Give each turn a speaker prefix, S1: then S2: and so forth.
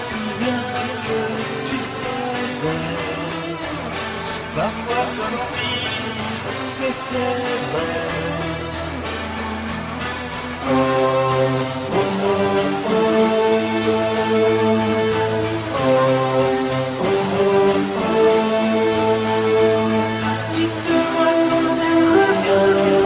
S1: souviens que tu faisais parfois comme si c'était vrai.